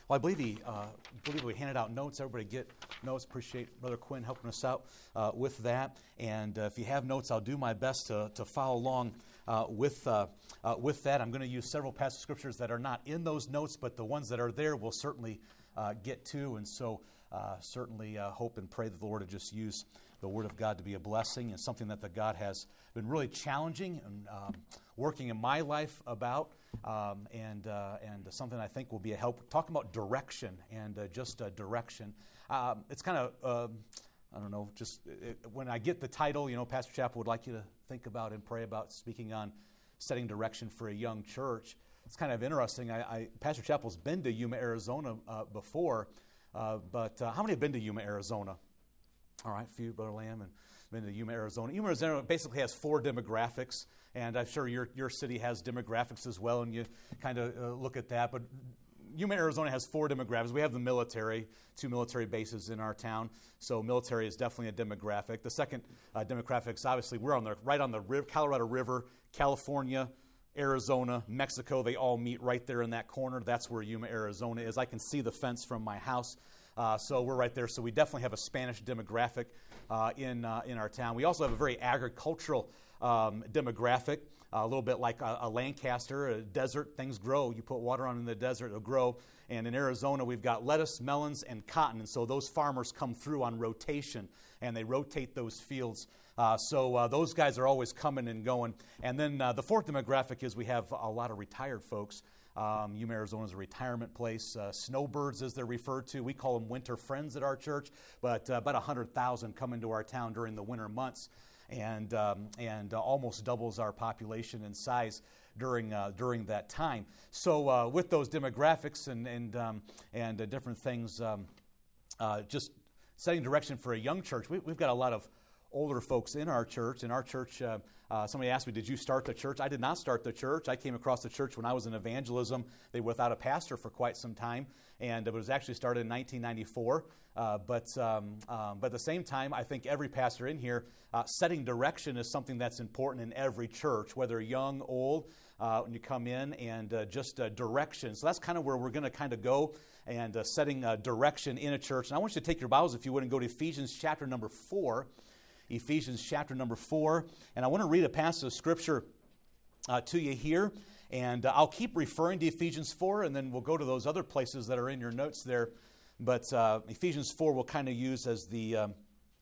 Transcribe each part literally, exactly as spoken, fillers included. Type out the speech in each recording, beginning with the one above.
Well, I believe he, uh, believe we handed out notes. Everybody get notes. Appreciate Brother Quinn helping us out uh, with that. And uh, if you have notes, I'll do my best to, to follow along uh, with uh, uh, with that. I'm going to use several passage scriptures that are not in those notes, but the ones that are there we'll certainly uh, get to. And so uh, certainly uh, hope and pray that the Lord would just use the Word of God to be a blessing and something that the God has been really challenging and um, working in my life about, um, and uh, and something I think will be a help. Talking about direction and uh, just uh, direction. Um, it's kind of, uh, I don't know, just it, when I get the title, you know, Pastor Chappell would like you to think about and pray about speaking on setting direction for a young church. It's kind of interesting. I, I Pastor Chappell's been to Yuma, Arizona uh, before, uh, but uh, how many have been to Yuma, Arizona? All right, a few, Brother Lamb, and been to Yuma, Arizona. Yuma, Arizona basically has four demographics, and I'm sure your your city has demographics as well, and you kind of uh, look at that. But Yuma, Arizona has four demographics. We have the military, two military bases in our town, so military is definitely a demographic. The second uh, demographic is obviously we're on the right on the river, Colorado River, California, Arizona, Mexico. They all meet right there in that corner. That's where Yuma, Arizona is. I can see the fence from my house. Uh, so we're right there. So we definitely have a Spanish demographic uh, in uh, in our town. We also have a very agricultural um, demographic, uh, a little bit like a, a Lancaster, a desert. Things grow. You put water on in the desert, it'll grow. And in Arizona, we've got lettuce, melons, and cotton. And so those farmers come through on rotation, and they rotate those fields. Uh, so uh, those guys are always coming and going. And then uh, the fourth demographic is we have a lot of retired folks. Um, Yuma, Arizona is a retirement place. Uh, snowbirds, as they're referred to. We call them winter friends at our church, but uh, about one hundred thousand come into our town during the winter months, and um, and uh, almost doubles our population in size during uh, during that time. So uh, with those demographics and and um, and uh, different things, um, uh, just setting direction for a young church, we, we've got a lot of older folks in our church. In our church, uh, uh, somebody asked me, did you start the church? I did not start the church. I came across the church when I was in evangelism. They were without a pastor for quite some time, and it was actually started in nineteen ninety-four. Uh, but um, um, but at the same time, I think every pastor in here, uh, setting direction is something that's important in every church, whether young, old, uh, when you come in, and uh, just uh, direction. So that's kind of where we're going to kind of go, and uh, setting uh, direction in a church. And I want you to take your Bibles, if you would, and go to Ephesians chapter number four. Ephesians chapter number four. And I want to read a passage of Scripture uh, to you here. And uh, I'll keep referring to Ephesians four, and then we'll go to those other places that are in your notes there. But uh, Ephesians four we'll kind of use as the, um,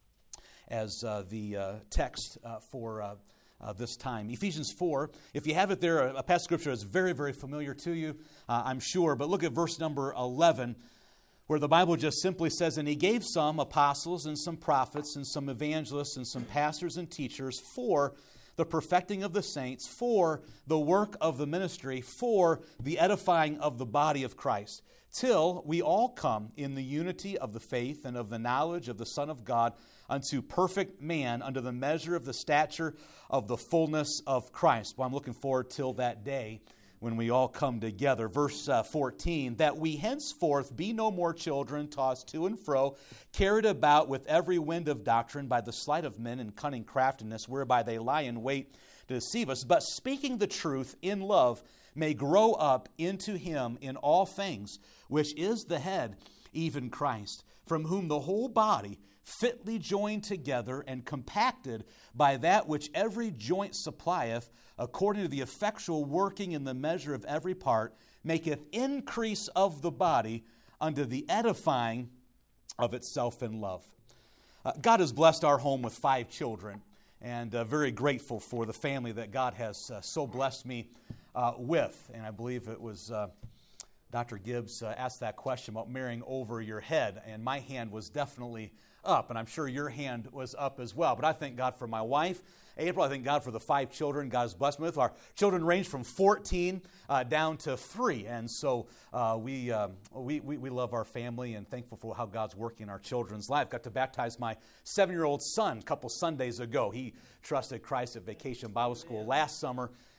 as, uh, the uh, text uh, for uh, uh, this time. Ephesians four, if you have it there, a passage of Scripture is very, very familiar to you, uh, I'm sure. But look at verse number eleven. Where the Bible just simply says, and he gave some apostles and some prophets and some evangelists and some pastors and teachers for the perfecting of the saints, for the work of the ministry, for the edifying of the body of Christ, till we all come in the unity of the faith and of the knowledge of the Son of God unto perfect man, under the measure of the stature of the fullness of Christ. Well, I'm looking forward till that day when we all come together. Verse uh, fourteen, that we henceforth be no more children, tossed to and fro, carried about with every wind of doctrine by the sleight of men and cunning craftiness, whereby they lie in wait to deceive us, but speaking the truth in love may grow up into him in all things, which is the head, even Christ, from whom the whole body, fitly joined together and compacted by that which every joint supplieth, according to the effectual working in the measure of every part, maketh increase of the body unto the edifying of itself in love. Uh, God has blessed our home with five children, and uh, very grateful for the family that God has uh, so blessed me uh, with. And I believe it was uh, Doctor Gibbs uh, asked that question about marrying over your head, and my hand was definitely up, and I'm sure your hand was up as well. But I thank God for my wife, April. I thank God for the five children God has blessed me with. Our children range from fourteen uh, down to three, and so uh, we, um, we we we love our family and thankful for how God's working in our children's life. Got to baptize my seven-year-old son a couple Sundays ago. He trusted Christ at Vacation Bible School last summer,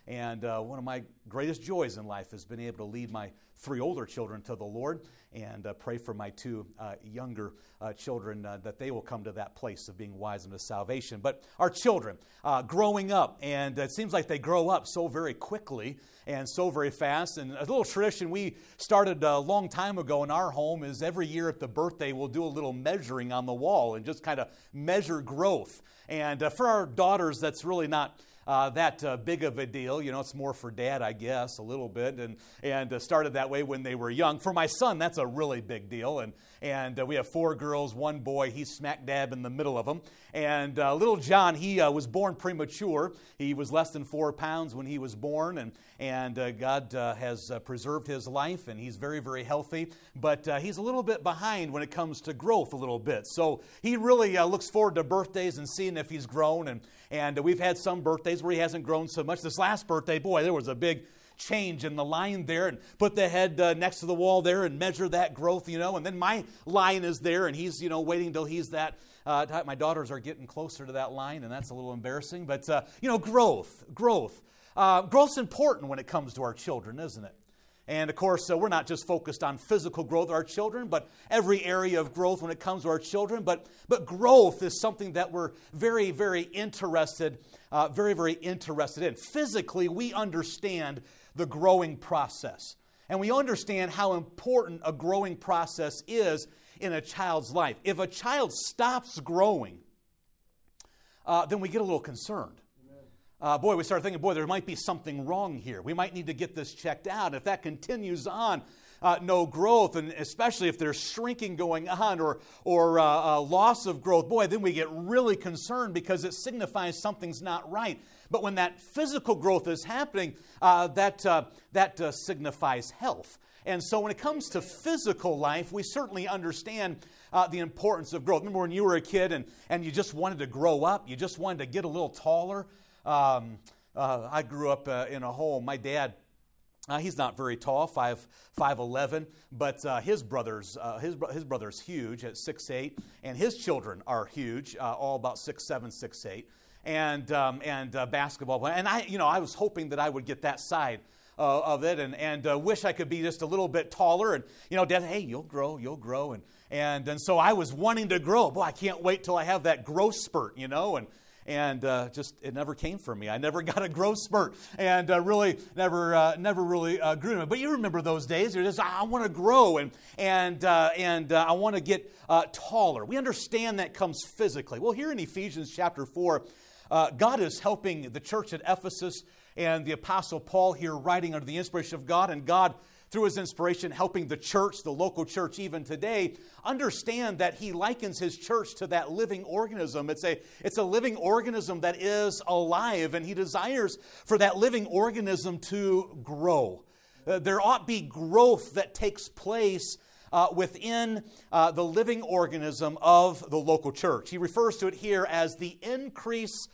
And uh, one of my greatest joys in life has been able to lead my three older children to the Lord and uh, pray for my two uh, younger uh, children uh, that they will come to that place of being wise unto salvation. But our children, uh, growing up, and it seems like they grow up so very quickly and so very fast. And a little tradition we started a long time ago in our home is every year at the birthday we'll do a little measuring on the wall and just kind of measure growth. And uh, for our daughters, that's really not Uh, that uh, big of a deal. You know, it's more for dad, I guess, a little bit, and and uh, started that way when they were young. For my son, that's a really big deal, and and uh, we have four girls, one boy. He's smack dab in the middle of them. And uh, little John, he uh, was born premature. He was less than four pounds when he was born, and and uh, God uh, has uh, preserved his life, and he's very, very healthy. But uh, he's a little bit behind when it comes to growth a little bit. So he really uh, looks forward to birthdays and seeing if he's grown, and and uh, we've had some birthdays where he hasn't grown so much. This last birthday, boy, there was a big change in the line there, and put the head uh, next to the wall there and measure that growth, you know. And then my line is there, and he's, you know, waiting until he's that. Uh, my daughters are getting closer to that line, and that's a little embarrassing. But, uh, you know, growth, growth. Uh, growth's important when it comes to our children, isn't it? And, of course, uh, we're not just focused on physical growth of our children, but every area of growth when it comes to our children. But but growth is something that we're very, very interested, uh, very, very interested in. Physically, we understand the growing process. And we understand how important a growing process is in a child's life. If a child stops growing, uh, then we get a little concerned. Uh, boy, we start thinking, boy, there might be something wrong here. We might need to get this checked out. If that continues on, uh, no growth, and especially if there's shrinking going on or, or uh, uh, loss of growth, boy, then we get really concerned because it signifies something's not right. But when that physical growth is happening, uh, that, uh, that uh, signifies health. And so when it comes to physical life, we certainly understand uh, the importance of growth. Remember when you were a kid and, and you just wanted to grow up, you just wanted to get a little taller? Um, uh, I grew up uh, in a home. My dad, uh, he's not very tall, five five eleven, but uh, his brothers, uh, his his brother's huge at six eight, and his children are huge, uh, all about six seven, six eight, and um, and uh, basketball. And I, you know, I was hoping that I would get that side uh, of it, and and uh, wish I could be just a little bit taller. And you know, Dad, hey, you'll grow, you'll grow, and and and so I was wanting to grow. Boy, I can't wait till I have that growth spurt, you know, and. And uh, just it never came from me. I never got a growth spurt, and uh, really never, uh, never really uh, grew. But you remember those days? You're just, I want to grow, and and uh, and uh, I want to get uh, taller. We understand that comes physically. Well, here in Ephesians chapter four, uh, God is helping the church at Ephesus, and the Apostle Paul here writing under the inspiration of God, and God, through his inspiration, helping the church, the local church even today, understand that he likens his church to that living organism. It's a, it's a living organism that is alive, and he desires for that living organism to grow. Uh, there ought be growth that takes place uh, within uh, the living organism of the local church. He refers to it here as the increase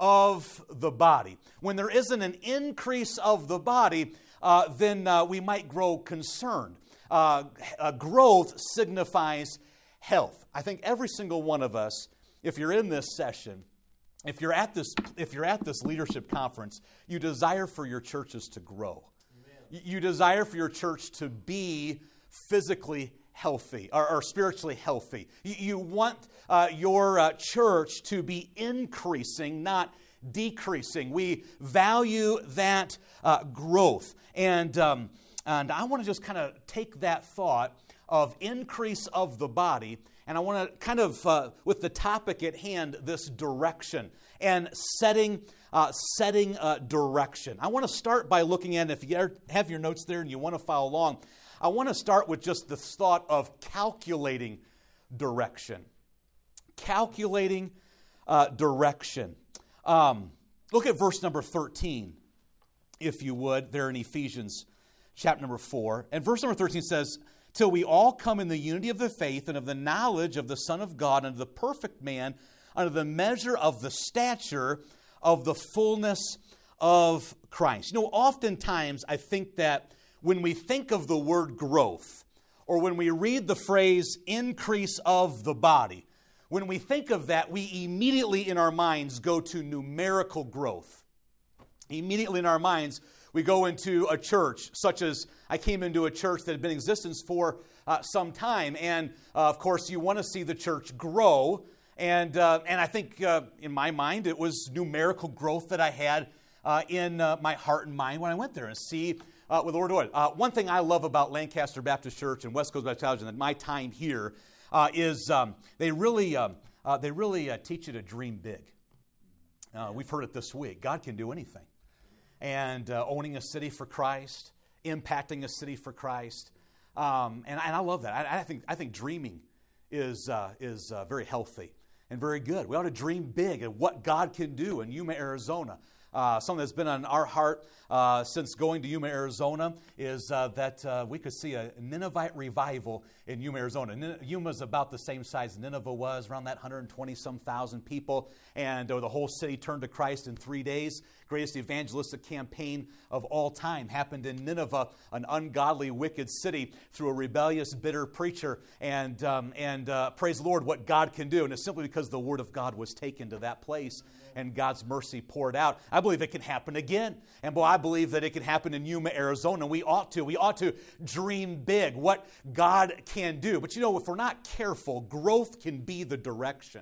of the body. When there isn't an increase of the body, Uh, then uh, we might grow concerned. Uh, uh, growth signifies health. I think every single one of us, if you're in this session, if you're at this, if you're at this leadership conference, you desire for your churches to grow. Amen. You desire for your church to be physically healthy or, or spiritually healthy. You, you want uh, your uh, church to be increasing, not decreasing. We value that uh, growth. And um, and I want to just kind of take that thought of increase of the body, and I want to kind of, uh, with the topic at hand, this direction and setting uh, setting uh, direction. I want to start by looking at, if you have your notes there and you want to follow along, I want to start with just the thought of calculating direction. Calculating uh, direction. Um, look at verse number thirteen, if you would, there in Ephesians chapter number four. And verse number thirteen says, "Till we all come in the unity of the faith and of the knowledge of the Son of God, unto the perfect man, unto the measure of the stature of the fullness of Christ." You know, oftentimes I think that when we think of the word growth, or when we read the phrase increase of the body, when we think of that, we immediately in our minds go to numerical growth. immediately in our minds, we go into a church, such as I came into a church that had been in existence for uh, some time. And, uh, of course, you want to see the church grow. And uh, and I think, uh, in my mind, it was numerical growth that I had uh, in uh, my heart and mind when I went there and see uh, what the Lord did. Uh, one thing I love about Lancaster Baptist Church and West Coast Baptist College and my time here uh, is um, they really, um, uh, they really uh, teach you to dream big. Uh, we've heard it this week. God can do anything. And uh, owning a city for Christ, impacting a city for Christ, um, and, and I love that. I, I think I think dreaming is uh, is uh, very healthy and very good. We ought to dream big at what God can do in Yuma, Arizona. Uh, something that's been on our heart uh, since going to Yuma, Arizona is uh, that uh, we could see a Ninevite revival in Yuma, Arizona. Nin- Yuma is about the same size Nineveh was, around that one hundred twenty some thousand people, and uh, the whole city turned to Christ in three days. Greatest evangelistic campaign of all time happened in Nineveh, an ungodly, wicked city, through a rebellious, bitter preacher. And um, and uh, praise the Lord, what God can do. And it's simply because the word of God was taken to that place and God's mercy poured out. I believe it can happen again. And boy, I believe that it can happen in Yuma, Arizona. We ought to. We ought to dream big, what God can do. But you know, if we're not careful, growth can be the direction.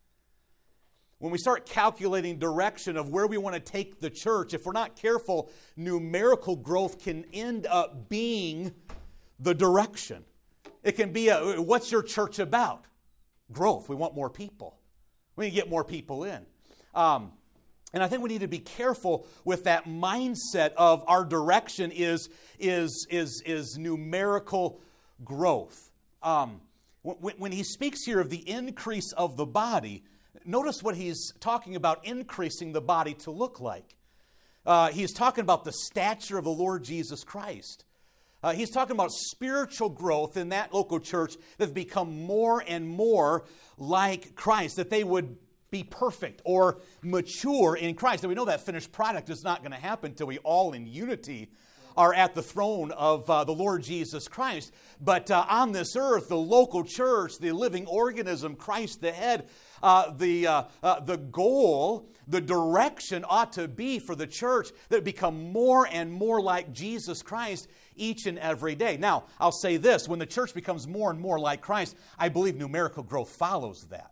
When we start calculating direction of where we want to take the church, if we're not careful, numerical growth can end up being the direction. It can be, a, what's your church about? Growth. We want more people. We need to get more people in. Um, and I think we need to be careful with that mindset of our direction is, is, is, is numerical growth. Um, when, when he speaks here of the increase of the body, notice what he's talking about increasing the body to look like. Uh, he's talking about the stature of the Lord Jesus Christ. Uh, he's talking about spiritual growth in that local church that have become more and more like Christ, that they would be perfect or mature in Christ. And we know that finished product is not going to happen until we all in unity are at the throne of uh, the Lord Jesus Christ. But uh, on this earth, the local church, the living organism, Christ the head, uh, the, uh, uh, the goal, the direction ought to be for the church that it become more and more like Jesus Christ each and every day. Now, I'll say this, when the church becomes more and more like Christ, I believe numerical growth follows that.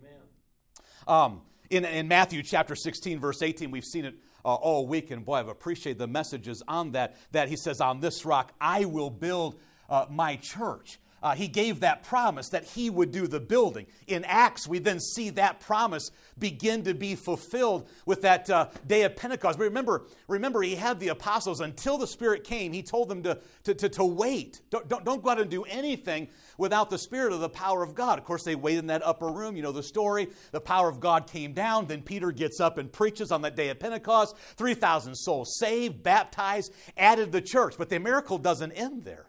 Um, in, in Matthew chapter sixteen, verse eighteen, we've seen it uh, all week, and boy, I've appreciated the messages on that, that he says, on this rock I will build uh, my church. Uh, he gave that promise that he would do the building. In Acts, we then see that promise begin to be fulfilled with that uh, day of Pentecost. But remember, remember, he had the apostles until the Spirit came. He told them to, to, to, to wait. Don't, don't, don't go out and do anything without the Spirit or the power of God. Of course, they waited in that upper room. You know the story. The power of God came down. Then Peter gets up and preaches on that day of Pentecost. three thousand souls saved, baptized, added to the church. But the miracle doesn't end there.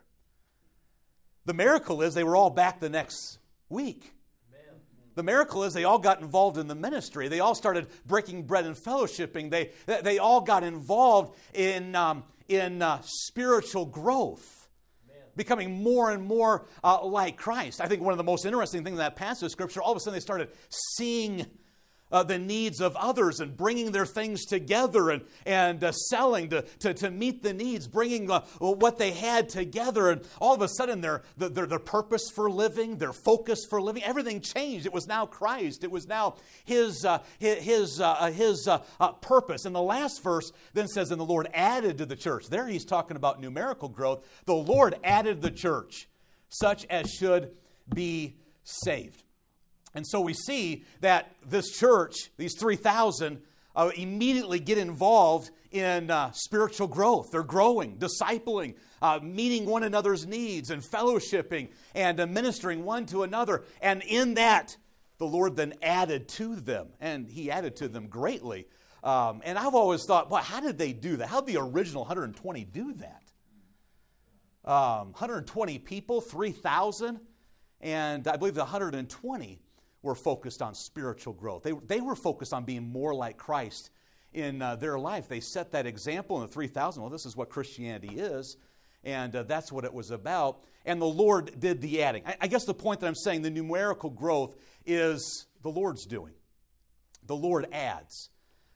The miracle is they were all back the next week. Amen. The miracle is they all got involved in the ministry. They all started breaking bread and fellowshipping. They, they all got involved in, um, in uh, spiritual growth, Amen. Becoming more and more uh, like Christ. I think one of the most interesting things in that passage of Scripture, all of a sudden they started seeing Uh, the needs of others and bringing their things together and, and uh, selling to, to, to meet the needs, bringing uh, what they had together. And all of a sudden their, their, their purpose for living, their focus for living, everything changed. It was now Christ. It was now His, uh, his, uh, his uh, uh, purpose. And the last verse then says, and the Lord added to the church. There he's talking about numerical growth. The Lord added the church, such as should be saved. And so we see that this church, these three thousand, uh, immediately get involved in uh, spiritual growth. They're growing, discipling, uh, meeting one another's needs and fellowshipping and uh, ministering one to another. And in that, the Lord then added to them. And He added to them greatly. Um, and I've always thought, well, how did they do that? How did the original one hundred twenty do that? Um, one hundred twenty people, three thousand. And I believe the one hundred twenty were focused on spiritual growth. They, they were focused on being more like Christ in uh, their life. They set that example in the three thousand. Well, this is what Christianity is, and uh, that's what it was about. And the Lord did the adding. I, I guess the point that I'm saying, the numerical growth is the Lord's doing. The Lord adds.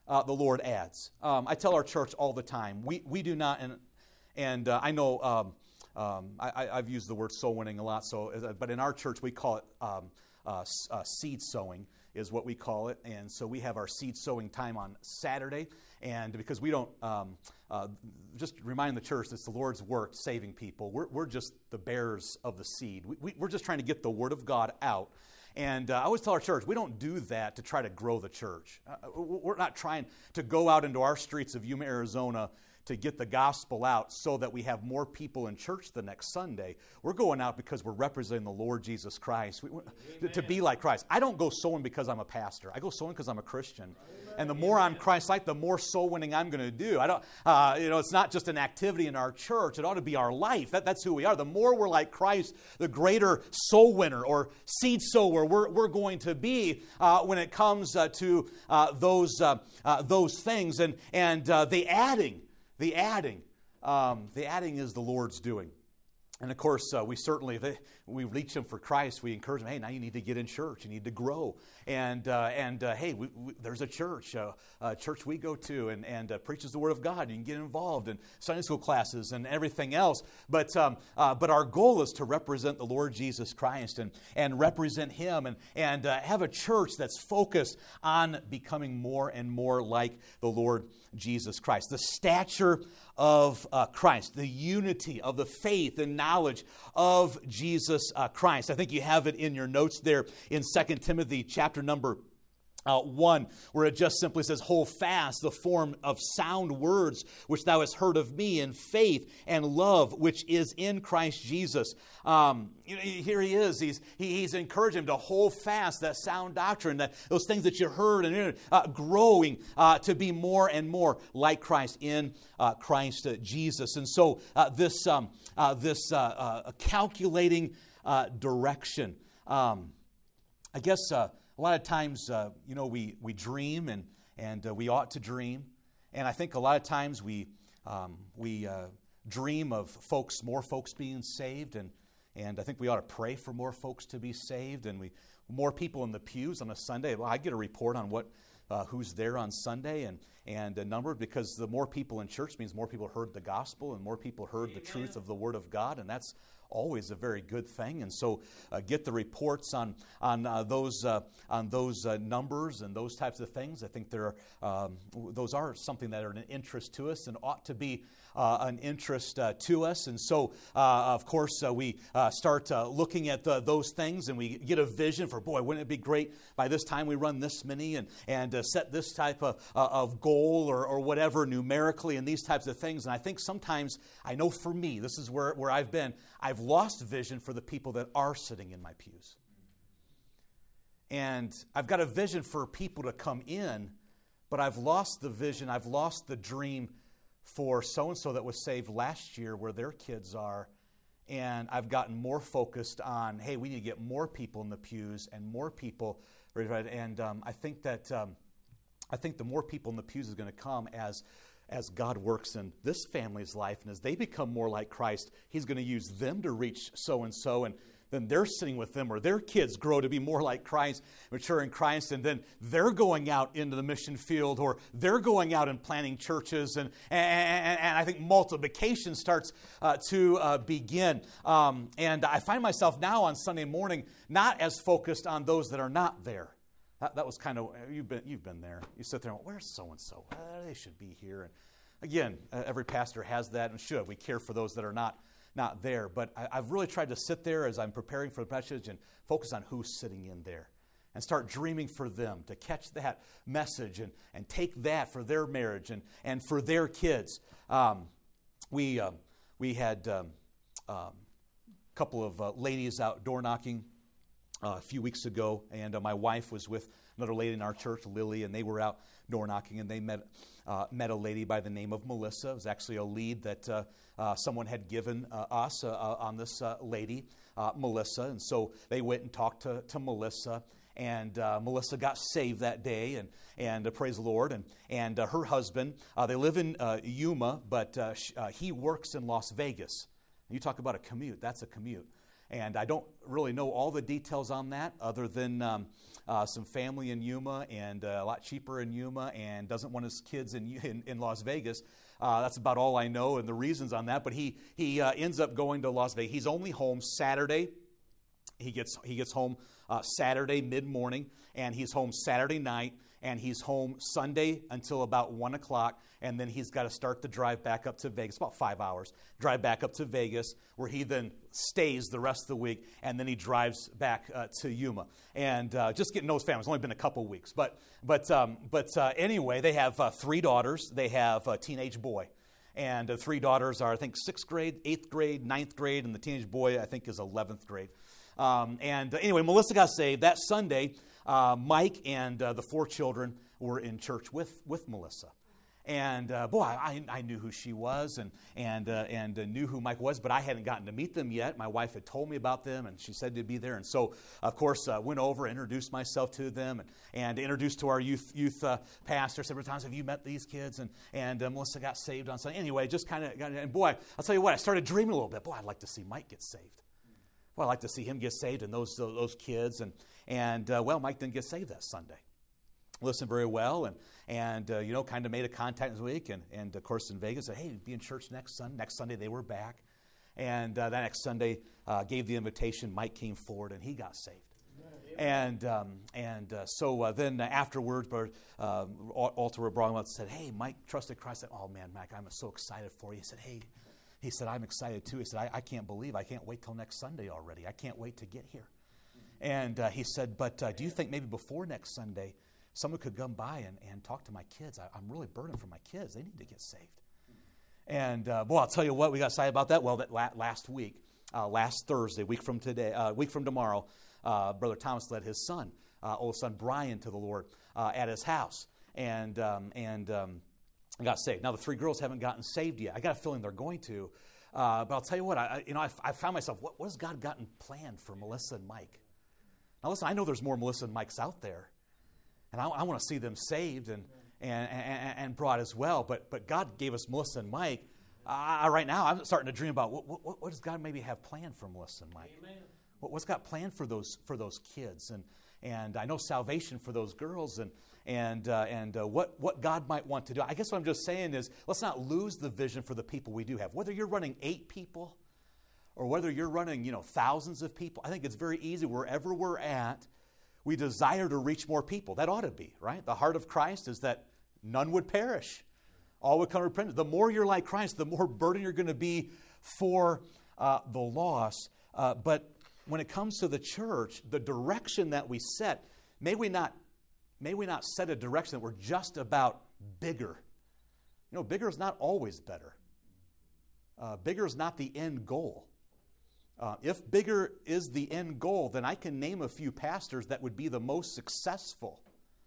uh, the Lord adds. Um, I tell our church all the time, we, we do not, and, and uh, I know um, um, I, I've used the word soul winning a lot, so but in our church we call it um, uh, uh, seed sowing is what we call it. And so we have our seed sowing time on Saturday. And because we don't, um, uh, just remind the church, it's the Lord's work saving people. We're, we're just the bearers of the seed. We, we, we're just trying to get the Word of God out. And uh, I always tell our church, we don't do that to try to grow the church. Uh, we're not trying to go out into our streets of Yuma, Arizona to get the gospel out so that we have more people in church the next Sunday. We're going out because we're representing the Lord Jesus Christ, we, to be like Christ. I don't go sowing because I'm a pastor. I go sowing because I'm a Christian. Amen. And the more I'm Christ-like, the more soul winning I'm going to do. I don't, uh, you know, it's not just an activity in our church. It ought to be our life. That, that's who we are. The more we're like Christ, the greater soul winner or seed sower we're, we're going to be uh, when it comes uh, to uh, those uh, uh, those things. And and uh, the adding. The adding, um, the adding is the Lord's doing. And of course, uh, we certainly, they, we reach them for Christ. We encourage them, hey, now you need to get in church. You need to grow. And, uh, and uh, hey, we, we, there's a church, uh, a church we go to and, and uh, preaches the Word of God. You can get involved in Sunday school classes and everything else. But um, uh, but our goal is to represent the Lord Jesus Christ and, and represent Him and, and uh, have a church that's focused on becoming more and more like the Lord Jesus Christ. The stature of uh, Christ, the unity of the faith and knowledge of Jesus uh, Christ. I think you have it in your notes there in Second Timothy chapter number Uh, one, where it just simply says, hold fast the form of sound words which thou hast heard of me in faith and love which is in Christ Jesus. Um, you know, here he is. He's, he, he's encouraging him to hold fast that sound doctrine, that those things that you heard, and uh, growing uh, to be more and more like Christ in uh, Christ uh, Jesus. And so uh, this, um, uh, this uh, uh, calculating uh, direction, um, I guess... Uh, A lot of times, uh, you know, we, we dream and, and uh, we ought to dream. And I think a lot of times we um, we uh, dream of folks, more folks being saved. And, and I think we ought to pray for more folks to be saved. And we more people in the pews on a Sunday. Well, I get a report on what uh, who's there on Sunday and, and a number, because the more people in church means more people heard the gospel and more people heard Amen. The truth of the Word of God. And that's always a very good thing. And so uh, get the reports on on uh, those uh, on those uh, numbers and those types of things. I think there are, um, those are something that are an interest to us and ought to be uh, an interest uh, to us. And so, uh, of course, uh, we uh, start uh, looking at the, those things, and we get a vision for, boy, wouldn't it be great by this time we run this many and and uh, set this type of uh, of goal or or whatever numerically and these types of things. And I think sometimes, I know for me, this is where where I've been. I've lost vision for the people that are sitting in my pews. And I've got a vision for people to come in, but I've lost the vision, I've lost the dream for so-and-so that was saved last year where their kids are. And I've gotten more focused on, hey, we need to get more people in the pews and more people. And um, I think that um, I think the more people in the pews is going to come as as God works in this family's life, and as they become more like Christ, He's going to use them to reach so-and-so, and then they're sitting with them, or their kids grow to be more like Christ, mature in Christ, and then they're going out into the mission field, or they're going out and planting churches, and and, and I think multiplication starts uh, to uh, begin. Um, and I find myself now on Sunday morning not as focused on those that are not there. That, that was kind of, you've been you've been there. You sit there and, where's so-and-so? Uh, they should be here. And again, uh, every pastor has that and should. We care for those that are not, not there. But I, I've really tried to sit there as I'm preparing for the message and focus on who's sitting in there and start dreaming for them, to catch that message and, and take that for their marriage and, and for their kids. Um, we, um, we had um, um, a couple of uh, ladies out door knocking Uh, a few weeks ago, and uh, my wife was with another lady in our church, Lily, and they were out door knocking, and they met uh, met a lady by the name of Melissa. It was actually a lead that uh, uh, someone had given uh, us uh, uh, on this uh, lady, uh, Melissa, and so they went and talked to, to Melissa, and uh, Melissa got saved that day, and and uh, praise the Lord, and and uh, her husband, uh, they live in uh, Yuma, but uh, sh- uh, he works in Las Vegas. You talk about a commute, that's a commute. And I don't really know all the details on that other than um, uh, some family in Yuma and uh, a lot cheaper in Yuma and doesn't want his kids in, in, in Las Vegas. Uh, that's about all I know and the reasons on that. But he, he uh, ends up going to Las Vegas. He's only home Saturday. He gets, he gets home uh, Saturday mid-morning, and he's home Saturday night, and he's home Sunday until about one o'clock, and then he's got to start the drive back up to Vegas, about five hours, drive back up to Vegas, where he then stays the rest of the week, and then he drives back uh, to Yuma. And uh, just getting to know his family. It's only been a couple weeks. But but um, but uh, anyway, they have uh, three daughters. They have a teenage boy. And the three daughters are, I think, sixth grade, eighth grade, ninth grade, and the teenage boy, I think, is eleventh grade. Um, and uh, anyway, Melissa got saved. That Sunday, uh, Mike and uh, the four children were in church with, with Melissa. And uh, boy, I, I knew who she was and and uh, and uh, knew who Mike was, but I hadn't gotten to meet them yet. My wife had told me about them, and she said they'd be there. And so, of course, uh, went over, introduced myself to them, and, and introduced to our youth youth uh, pastor several times. Have you met these kids? And and uh, Melissa got saved on Sunday. Anyway, just kind of, and boy, I'll tell you what, I started dreaming a little bit. Boy, I'd like to see Mike get saved. Well, I'd like to see him get saved and those those kids. And and uh, well, Mike didn't get saved that Sunday. Listened very well, and and uh, you know, kind of made a contact this week, and and of course in Vegas said, hey, be in church next Sunday. Next Sunday they were back, and uh, that next Sunday uh, gave the invitation. Mike came forward, and he got saved. And um, and uh, so uh, then afterwards, uh, Alter brought him up and said, hey, Mike trusted Christ. I said, oh man, Mike, I'm so excited for you. He said, hey, he said, I'm excited too. He said, I, I can't believe I can't wait till next Sunday already. I can't wait to get here. And uh, he said, but uh, do you think maybe before next Sunday, someone could come by and, and talk to my kids? I, I'm really burdened for my kids. They need to get saved. And, uh, boy, I'll tell you what, we got excited about that. Well, that la- last week, uh, last Thursday, week from today, uh, week from tomorrow, uh, Brother Thomas led his son, uh, old son Brian, to the Lord uh, at his house. And um, and um, got saved. Now, the three girls haven't gotten saved yet. I got a feeling they're going to. Uh, but I'll tell you what, I, you know, I, I found myself, what, what has God gotten planned for Melissa and Mike? Now, listen, I know there's more Melissa and Mikes out there. And I, I want to see them saved and, and, and, and brought as well. But but God gave us Melissa and Mike. Uh, right now, I'm starting to dream about what, what, what does God maybe have planned for Melissa and Mike? Amen. What, what's God planned for those for those kids? And and I know salvation for those girls and and uh, and uh, what what God might want to do. I guess what I'm just saying is, let's not lose the vision for the people we do have. Whether you're running eight people or whether you're running, you know, thousands of people, I think it's very easy wherever we're at. We desire to reach more people. That ought to be, right? The heart of Christ is that none would perish. All would come to repentance. The more you're like Christ, the more burden you're going to be for uh, the lost. Uh, but when it comes to the church, the direction that we set, may we not, may we not set a direction that we're just about bigger. You know, bigger is not always better. Uh, bigger is not the end goal. Uh, if bigger is the end goal, then I can name a few pastors that would be the most successful.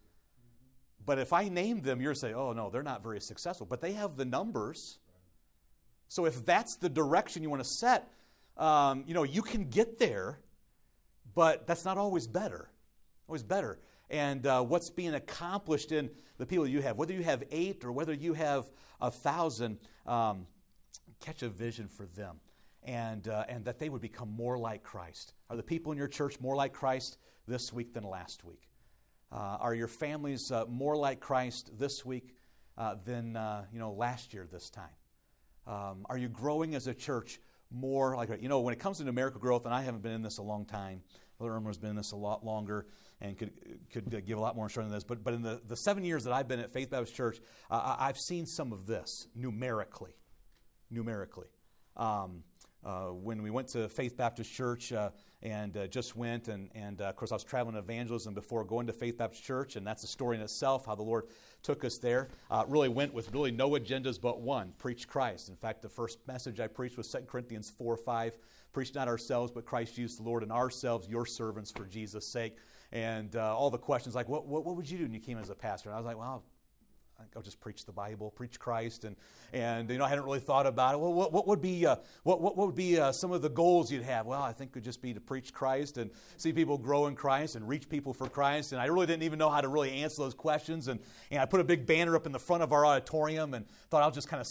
But if I name them, you're saying, oh, no, they're not very successful. But they have the numbers. So if that's the direction you want to set, um, you know, you can get there, but that's not always better. Always better. And uh, what's being accomplished in the people you have, whether you have eight or whether you have a thousand, um, catch a vision for them. And uh, and that they would become more like Christ. Are the people in your church more like Christ this week than last week? Uh, are your families uh, more like Christ this week uh, than uh, you know last year this time? Um, are you growing as a church more like, you know, when it comes to numerical growth, and I haven't been in this a long time. Brother Irma has been in this a lot longer and could could give a lot more instruction than this. But but in the, the seven years that I've been at Faith Baptist Church, uh, I've seen some of this numerically. Numerically. Um, Uh, when we went to Faith Baptist Church uh, and uh, just went, and, and uh, of course I was traveling evangelism before going to Faith Baptist Church, and that's a story in itself, how the Lord took us there. Uh, really went with really no agendas but one, preach Christ. In fact, the first message I preached was Second Corinthians four five, preach not ourselves, but Christ Jesus the Lord, and ourselves your servants for Jesus' sake. And uh, all the questions like, what, what what would you do when you came as a pastor? And I was like, well, I think I'll just preach the Bible, preach Christ, and and you know I hadn't really thought about it. Well, what, what would be uh, what what would be uh, some of the goals you'd have? Well, I think it would just be to preach Christ and see people grow in Christ and reach people for Christ. And I really didn't even know how to really answer those questions. And and I put a big banner up in the front of our auditorium and thought I'll just kind of set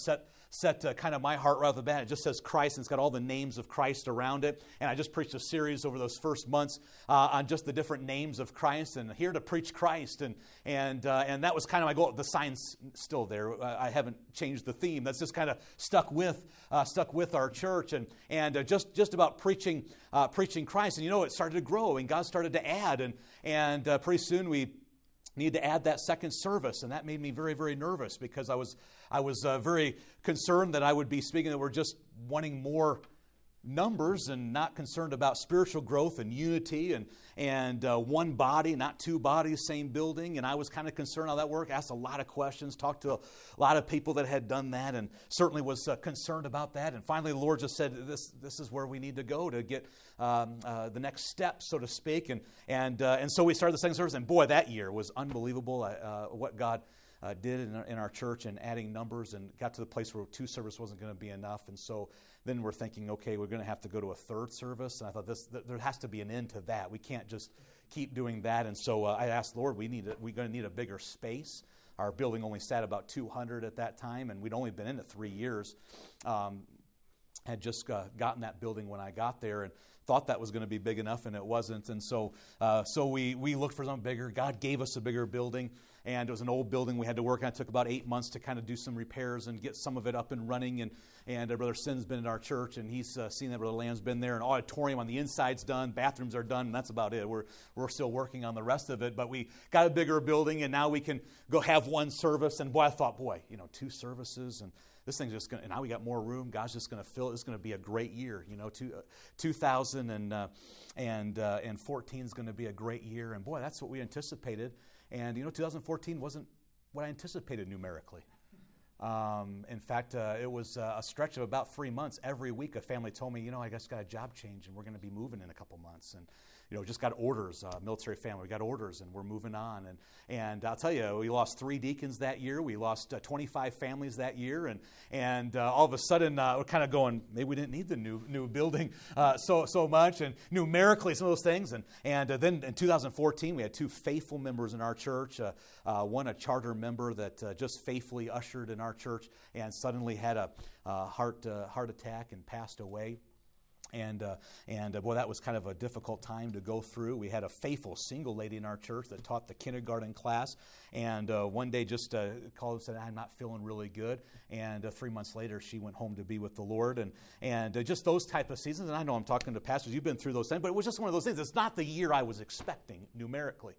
set uh, kind of my heart right off the bat. It just says Christ, and it's got all the names of Christ around it. And I just preached a series over those first months uh, on just the different names of Christ, and here to preach Christ. And and uh, and that was kind of my goal. The sign's still there. Uh, I haven't changed the theme. That's just kind of stuck with uh, stuck with our church, and and uh, just just about preaching uh, preaching Christ. And you know, it started to grow, and God started to add, and and uh, pretty soon we need to add that second service, and that made me very, very nervous because I was I was uh, very concerned that I would be speaking that we're just wanting more numbers and not concerned about spiritual growth and unity and and uh, one body, not two bodies, same building. And I was kind of concerned how that worked. Asked a lot of questions, talked to a lot of people that had done that, and certainly was uh, concerned about that. And finally, the Lord just said, "This this is where we need to go to get um, uh, the next step, so to speak." And and uh, and so we started the second service, and boy, that year was unbelievable. Uh, what God Uh, did in our, in our church, and adding numbers, and got to the place where two service wasn't going to be enough. And so then we're thinking, okay, we're going to have to go to a third service. And I thought this th- there has to be an end to that. We can't just keep doing that. And so uh, I asked Lord, we need a, we're going to need a bigger space. Our building only sat about two hundred at that time, and we'd only been in it three years. Um, had just uh, gotten that building when I got there, and thought that was going to be big enough, and it wasn't. And so uh, so we we looked for something bigger. God gave us a bigger building, and it was an old building we had to work on. It took about eight months to kind of do some repairs and get some of it up and running. And and uh, Brother Sin's been in our church, and he's uh, seen that Brother Lamb's been there. An auditorium on the inside's done, bathrooms are done, and that's about it. We're we're still working on the rest of it, but we got a bigger building, and now we can go have one service. And boy, I thought, boy, you know, two services, and this thing's just going to, and now we got more room. God's just going to fill it. It's going to be a great year. You know, two, uh, two thousand and, uh, and, uh, and fourteen is going to be a great year. And boy, that's what we anticipated. And, you know, two thousand fourteen wasn't what I anticipated numerically. Um, in fact, uh, it was uh, a stretch of about three months. Every week a family told me, you know, I just got a job change, and we're going to be moving in a couple months. And, you know, just got orders, uh, military family, we got orders, and we're moving on. And and I'll tell you, we lost three deacons that year. We lost uh, twenty-five families that year. And and uh, all of a sudden, uh, we're kind of going, maybe we didn't need the new new building uh, so so much. And numerically, some of those things. And and uh, then in two thousand fourteen, we had two faithful members in our church. Uh, uh, one, a charter member that uh, just faithfully ushered in our church, and suddenly had a uh, heart uh, heart attack and passed away. And, uh, and uh, boy, that was kind of a difficult time to go through. We had a faithful single lady in our church that taught the kindergarten class. And uh, one day just uh, called and said, I'm not feeling really good. And uh, three months later, she went home to be with the Lord. And, and uh, just those type of seasons. And I know I'm talking to pastors. You've been through those things. But it was just one of those things. It's not the year I was expecting numerically.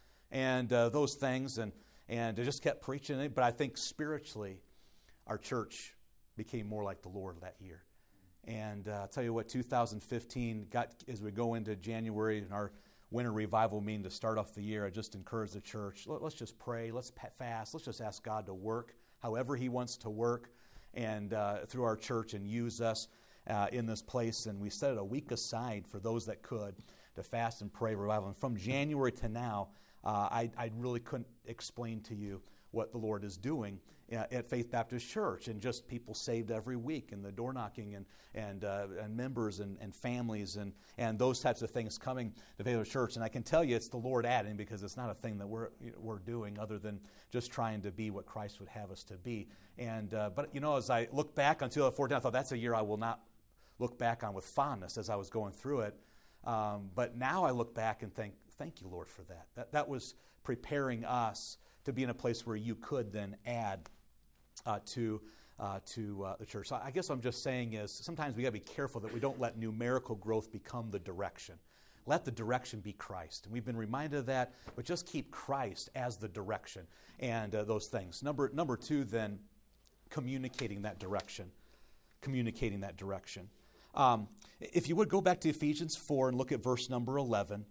And uh, those things. And, and I just kept preaching it. But I think spiritually, our church became more like the Lord that year. And uh, I'll tell you what, two thousand fifteen, got as we go into January in our winter revival meeting to start off the year, I just encourage the church, let, let's just pray, let's fast, let's just ask God to work however He wants to work and uh, through our church and use us uh, in this place. And we set a week aside for those that could to fast and pray revival. And from January to now, uh, I, I really couldn't explain to you what the Lord is doing at Faith Baptist Church, and just people saved every week, and the door knocking, and and, uh, and members and, and families and, and those types of things coming to Faith Baptist Church. And I can tell you it's the Lord adding, because it's not a thing that we're we're doing other than just trying to be what Christ would have us to be. And uh, but you know, as I look back on two thousand fourteen, I thought that's a year I will not look back on with fondness as I was going through it. Um, but now I look back and think, thank you, Lord, for that. That that was preparing us to be in a place where you could then add Uh, to uh, to uh, the church. So I guess what I'm just saying is sometimes we got to be careful that we don't let numerical growth become the direction. Let the direction be Christ. And we've been reminded of that, but just keep Christ as the direction and uh, those things. Number number two, then, communicating that direction. Communicating that direction. Um, if you would go back to Ephesians four and look at verse number eleven,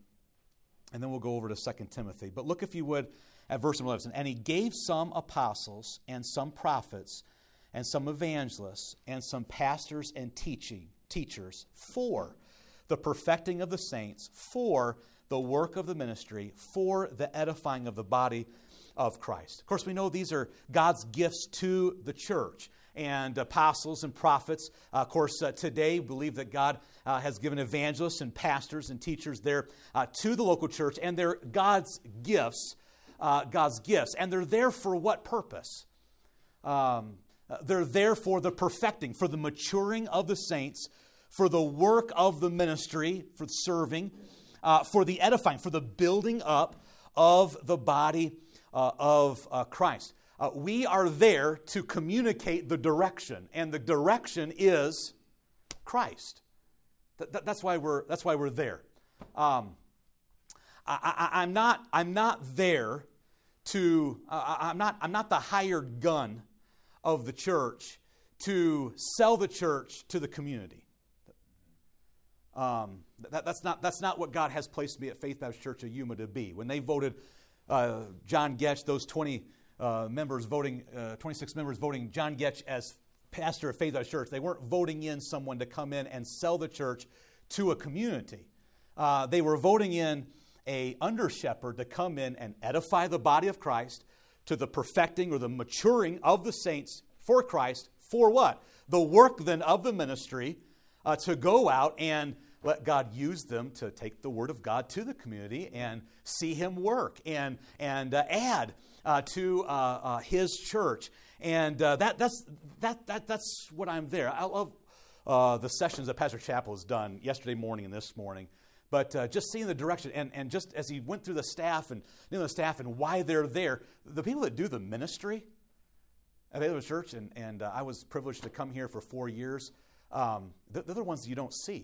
and then we'll go over to Second Timothy. But look, if you would, at verse number eleven. And he gave some apostles and some prophets and some evangelists and some pastors and teaching teachers for the perfecting of the saints, for the work of the ministry, for the edifying of the body of Christ. Of course, we know these are God's gifts to the church. And apostles and prophets. Uh, of course, uh, today we believe that God uh, has given evangelists and pastors and teachers there uh, to the local church, and they're God's gifts. Uh, God's gifts, and they're there for what purpose? Um, Uh, they're there for the perfecting, for the maturing of the saints, for the work of the ministry, for serving, uh, for the edifying, for the building up of the body uh, of uh, Christ. Uh, we are there to communicate the direction, and the direction is Christ. Th- th- that's why we're that's why we're there. Um, I, I, I'm not I'm not there to uh, I'm not I'm not the hired gun of the church to sell the church to the community. Um, that, that's not that's not what God has placed me at Faith Baptist Church of Yuma to be. When they voted uh, John Getch, those twenty uh, members voting, uh, twenty-six members voting John Getch as pastor of Faith Baptist Church, they weren't voting in someone to come in and sell the church to a community. Uh, they were voting in a under-shepherd to come in and edify the body of Christ to the perfecting or the maturing of the saints for Christ. For what? The work then of the ministry uh, to go out and let God use them to take the word of God to the community and see Him work and and uh, add uh, to uh, uh, His church. And uh, that that's that that that's what I'm there. I love uh, the sessions that Pastor Chappell has done yesterday morning and this morning. But uh, just seeing the direction, and, and just as he went through the staff and you know, the staff and why they're there, the people that do the ministry at the church, and, and uh, I was privileged to come here for four years, um, they're, they're the ones you don't see.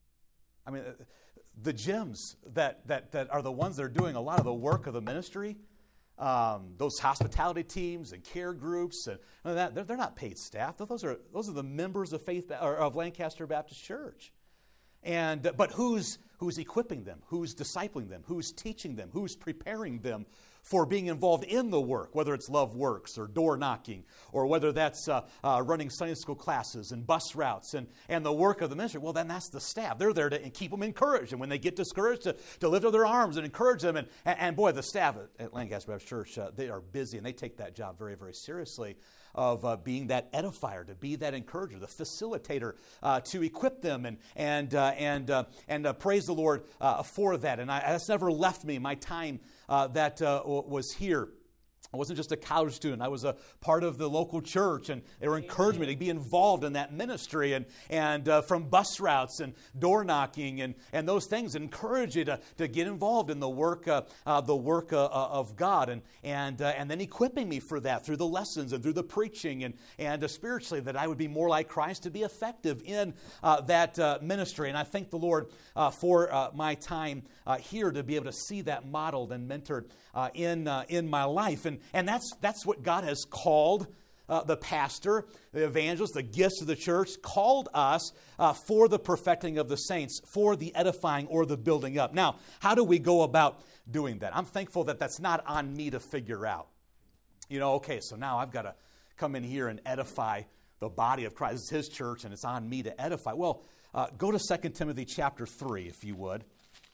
I mean, the gyms that, that, that are the ones that are doing a lot of the work of the ministry, um, those hospitality teams and care groups, and that, they're, they're not paid staff. Those are, those are the members of Faith or of Lancaster Baptist Church. And but who's who's equipping them? Who's discipling them? Who's teaching them? Who's preparing them for being involved in the work, whether it's Love Works or door knocking, or whether that's uh, uh, running Sunday school classes and bus routes and, and the work of the ministry? Well, then that's the staff. They're there to keep them encouraged. And when they get discouraged, to, to lift up their arms and encourage them. And, and, and boy, the staff at, at Lancaster Baptist Church, uh, they are busy and they take that job very, very seriously, of uh, being that edifier, to be that encourager, the facilitator, uh, to equip them and and uh, and uh, and uh, praise the Lord uh, for that. And I, that's never left me. My time uh, that uh, was here, I wasn't just a college student. I was a part of the local church, and they were encouraging me to be involved in that ministry, and and uh, from bus routes and door knocking and, and those things, encourage you to, to get involved in the work uh, uh, the work uh, of God, and and uh, and then equipping me for that through the lessons and through the preaching, and and uh, spiritually, that I would be more like Christ, to be effective in uh, that uh, ministry. And I thank the Lord uh, for uh, my time uh, here to be able to see that modeled and mentored uh, in uh, in my life. And And that's that's what God has called uh, the pastor, the evangelist, the gifts of the church, called us uh, for the perfecting of the saints, for the edifying or the building up. Now, how do we go about doing that? I'm thankful that that's not on me to figure out. You know, okay, so now I've got to come in here and edify the body of Christ. It's His church, and it's on me to edify. Well, uh, go to Second Timothy chapter three, if you would.